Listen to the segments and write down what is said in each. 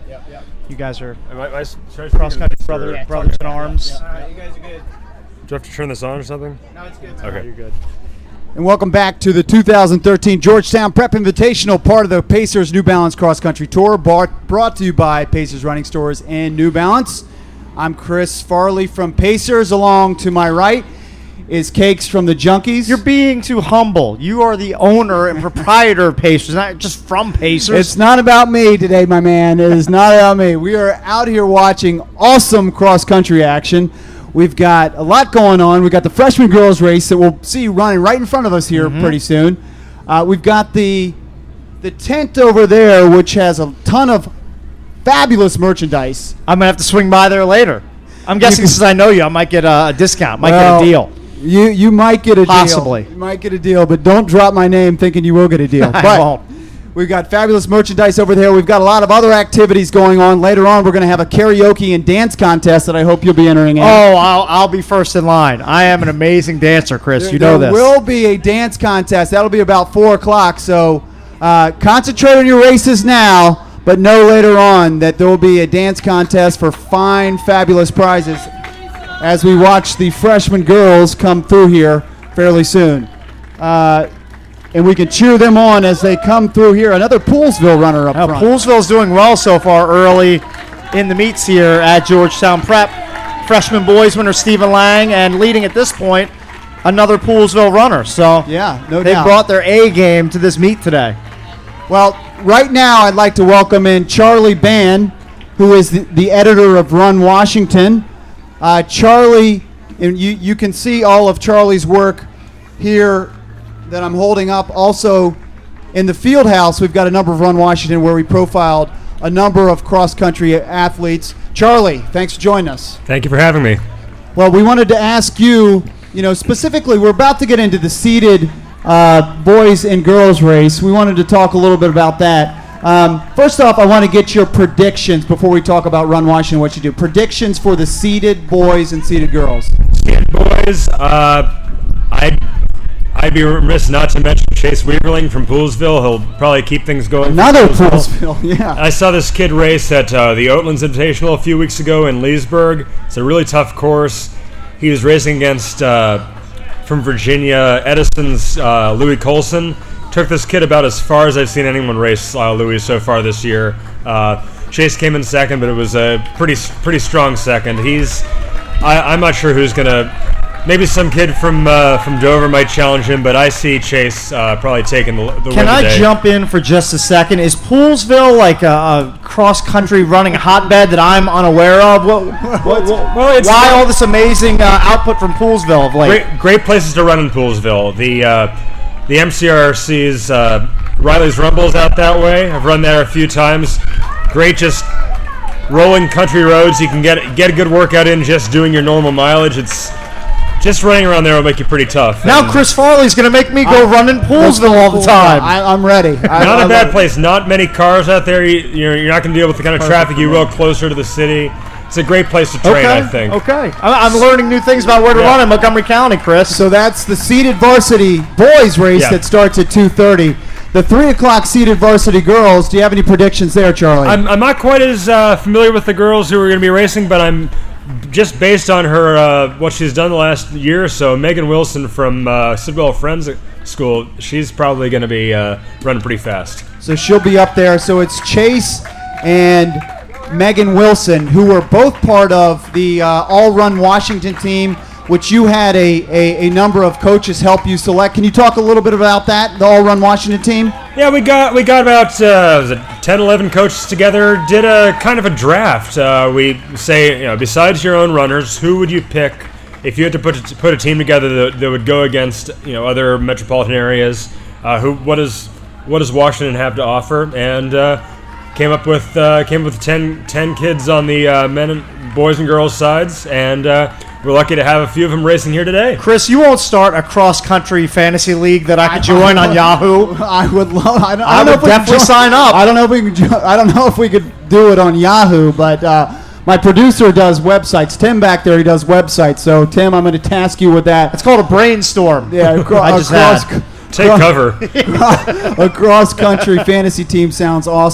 You guys are cross-country brothers in arms. All right, you guys are good. Do I have to turn this on or something? No, it's good. Okay. You're good. And welcome back to the 2013 Georgetown Prep Invitational, part of the Pacers New Balance Cross Country Tour, brought to you by Pacers Running Stores and New Balance. I'm Chris Farley from Pacers. Along to my right is Cakes from the Junkies. You're being too humble. You are the owner and proprietor of Pacers, not just from Pacers. It's not about me today, my man. It is not about me. We are out here watching awesome cross-country action. We've got a lot going on. We've got the freshman girls race that we'll see running right in front of us here pretty soon. We've got the tent over there, which has a ton of fabulous merchandise. I'm going to have to swing by there later. I'm guessing since I know you, I might get a discount, get a deal. You might get a Possibly. deal. You might get a deal, but don't drop my name thinking you will get a deal. I won't. We've got fabulous merchandise over there. We've got a lot of other activities going on. Later on, we're going to have a karaoke and dance contest that I hope you'll be entering in. Oh, I'll be first in line. I am an amazing dancer, Chris. You know this. There will be a dance contest. That'll be about 4 o'clock. So concentrate on your races now, but know later on that there will be a dance contest for fine, fabulous prizes as we watch the freshman girls come through here fairly soon. And we can cheer them on as they come through here. Another Poolsville runner up front. Poolsville's doing well so far early in the meets here at Georgetown Prep. Freshman boys winner Stephen Lang, and leading at this point, another Poolsville runner. So yeah, no they doubt. brought their A game to this meet today. Well, right now I'd like to welcome in Charlie Bann, who is the editor of Run Washington. Charlie, and you can see all of Charlie's work here that I'm holding up. Also, in the field house, we've got a number of Run Washington where we profiled a number of cross-country athletes. Charlie, thanks for joining us. Thank you for having me. Well, we wanted to ask you, specifically, we're about to get into the seeded boys and girls race. We wanted to talk a little bit about that. First off, I want to get your predictions before we talk about Run Washington, what you do. Predictions for the seeded boys and seeded girls. Seeded boys, I'd be remiss not to mention Chase Weaverling from Poolsville. He'll probably keep things going. Another Poolsville, yeah. I saw this kid race at the Oatlands Invitational a few weeks ago in Leesburg. It's a really tough course. He was racing against, from Virginia, Edison's Louis Colson. Took this kid about as far as I've seen anyone race Louis so far this year. Chase came in second, but it was a pretty strong second. I'm not sure who's going to... Maybe some kid from Dover might challenge him, but I see Chase probably taking the win today. Can I jump in for just a second? Is Poolsville like a cross-country running hotbed that I'm unaware of? Why all this amazing output from Poolsville of late? Great places to run in Poolsville. The MCRC's Riley's Rumble's out that way. I've run there a few times. Great, just rolling country roads. You can get a good workout in just doing your normal mileage. Just running around there will make you pretty tough. Now Chris Farley's going to make me go run in Poolsville all the time. I'm ready. Not a bad place. Not many cars out there. You're not going to deal with the kind of traffic you will closer to the city. It's a great place to train, I think. Okay. I'm learning new things about where to run in Montgomery County, Chris. So that's the seeded varsity boys race that starts at 2:30. The 3 o'clock seeded varsity girls, do you have any predictions there, Charlie? I'm not quite as familiar with the girls who are going to be racing, but I'm just based on her what she's done the last year or so. Megan Wilson from Sidwell Friends School, she's probably going to be running pretty fast. So she'll be up there. So it's Chase and Megan Wilson, who were both part of the All Run Washington team, which you had a number of coaches help you select. Can you talk a little bit about that, the All Run Washington team? Yeah, we got about 10, 11 coaches together, did a kind of a draft. We say, besides your own runners, who would you pick if you had to put a team together that would go against other metropolitan areas? What does Washington have to offer? And came up with 10 kids on the men and boys and girls sides, and we're lucky to have a few of them racing here today. Chris, you won't start a cross-country fantasy league that I could join on Yahoo? I would love. I would definitely sign up. I don't know if we could do it on Yahoo, but my producer does websites. Tim back there, he does websites. So Tim, I'm going to task you with that. It's called a brainstorm. Yeah, Take cover. A cross-country fantasy team sounds awesome.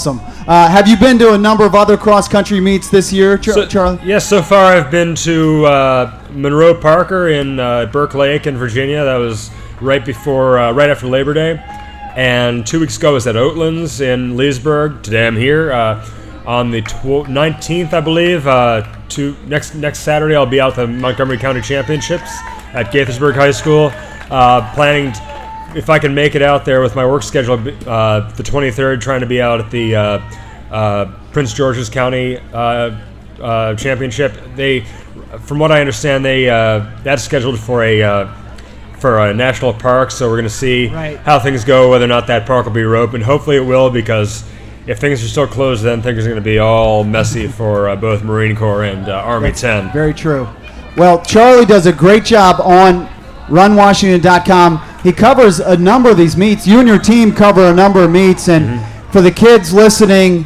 Have you been to a number of other cross-country meets this year, Charlie? Yes, so far I've been to Monroe Parker in Burke Lake in Virginia. That was right after Labor Day. And 2 weeks ago I was at Oatlands in Leesburg. Today I'm here on the 19th, I believe. Next Saturday I'll be out at the Montgomery County Championships at Gaithersburg High School. Planning, if I can make it out there with my work schedule, the 23rd, trying to be out at the Prince George's County Championship. From what I understand, that's scheduled for a national park, so we're going to see how things go, whether or not that park will be reopened. Hopefully it will, because if things are still closed, then things are going to be all messy for both Marine Corps and Army 10. Very true. Well, Charlie does a great job on RunWashington.com. He covers a number of these meets. You and your team cover a number of meets, and for the kids listening,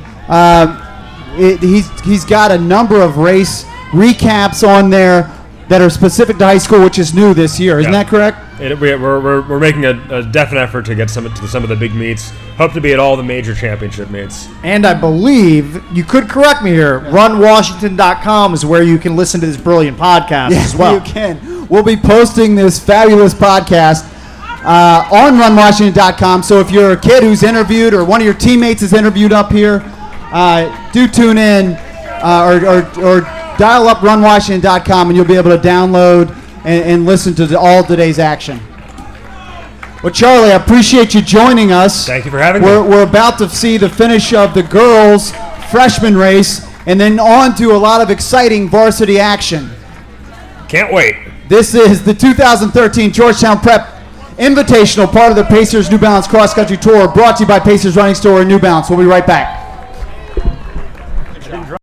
he's got a number of race recaps on there that are specific to high school, which is new this year. Isn't that correct? We're making a definite effort to get some of the big meets. Hope to be at all the major championship meets. And I believe, you could correct me here, RunWashington.com is where you can listen to this brilliant podcast as well. You can. We'll be posting this fabulous podcast on RunWashington.com. So if you're a kid who's interviewed or one of your teammates is interviewed up here, do tune in or dial up RunWashington.com and you'll be able to download and listen to all today's action. Well, Charlie, I appreciate you joining us. Thank you for having me. We're about to see the finish of the girls' freshman race and then on to a lot of exciting varsity action. Can't wait. This is the 2013 Georgetown Prep Invitational, part of the Pacers New Balance Cross Country Tour, brought to you by Pacers Running Store and New Balance. We'll be right back.